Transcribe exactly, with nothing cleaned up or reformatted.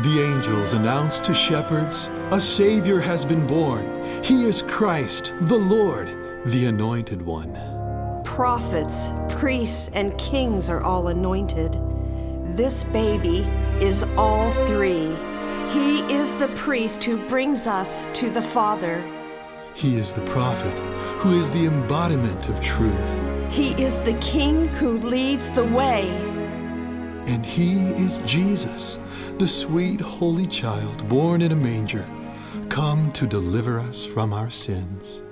The angels announced to shepherds, "A Savior has been born. He is Christ, the Lord, the Anointed One." Prophets, priests, and kings are all anointed. This baby is all three. He is the priest who brings us to the Father. He is the prophet who is the embodiment of truth. He is the King who leads the way. And he is Jesus, the sweet holy child born in a manger, come to deliver us from our sins.